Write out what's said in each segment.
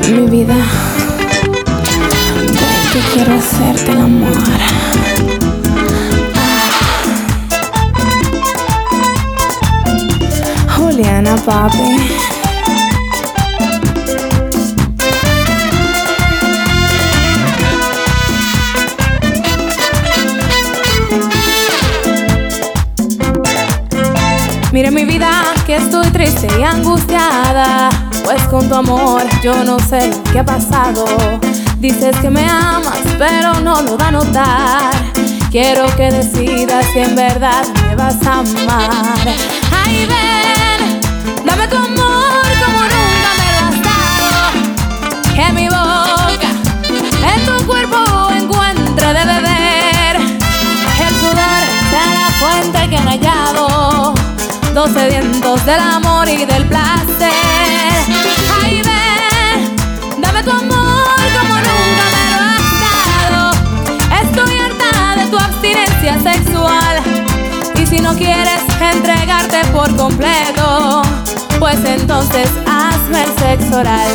Mi vida, ven que quiero hacerte el amor. Juliana, papi. Mira mi vida, que estoy triste y angustiada, pues con tu amor yo no sé qué ha pasado. Dices que me amas, pero no lo da a notar. Quiero que decidas si en verdad me vas a amar. Ay, ven, dame tu amor como nunca me lo has dado. Que mi boca en tu cuerpo encuentre de beber. El sudor sea la fuente que han hallado los sedientos del amor y del placer. Ay, ven, dame tu amor como nunca me lo has dado. Estoy harta de tu abstinencia sexual, y si no quieres entregarte por completo, pues entonces hazme el sexo oral.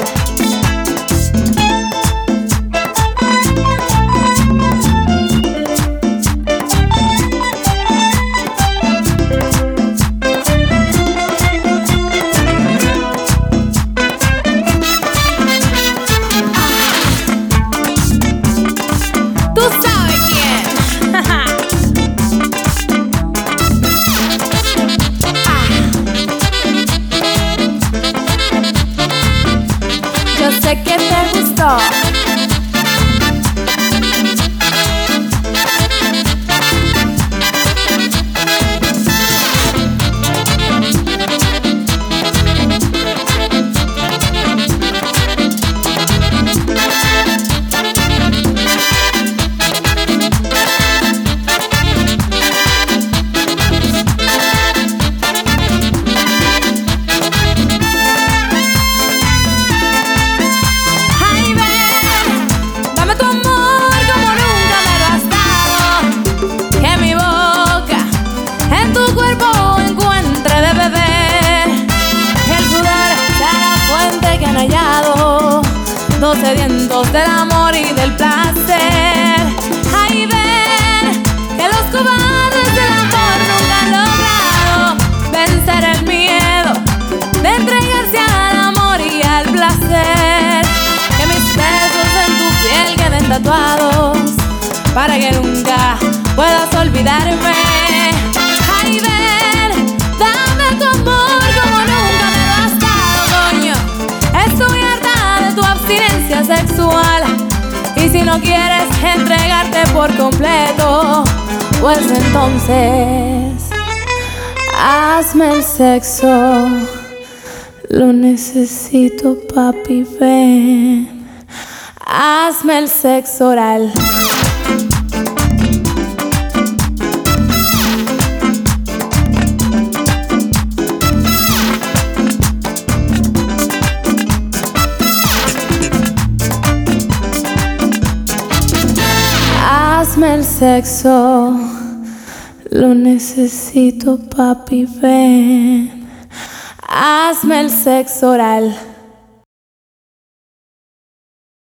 Yo sé que te gustó. Los sedientos del amor y del placer. Ay, ven, que los cobardes del amor nunca han logrado vencer el miedo de entregarse al amor y al placer. Que mis besos en tu piel queden tatuados para que nunca puedas olvidarme. Ay, ven, dame tu amor como nunca me lo has dado, coño. Estoy harta de tu abstinencia sexual, y si no quieres entregarte por completo, pues entonces hazme el sexo. Lo necesito, papi, ven. Hazme el sexo oral. Hazme el sexo, lo necesito, papi, ven. Hazme el sexo oral.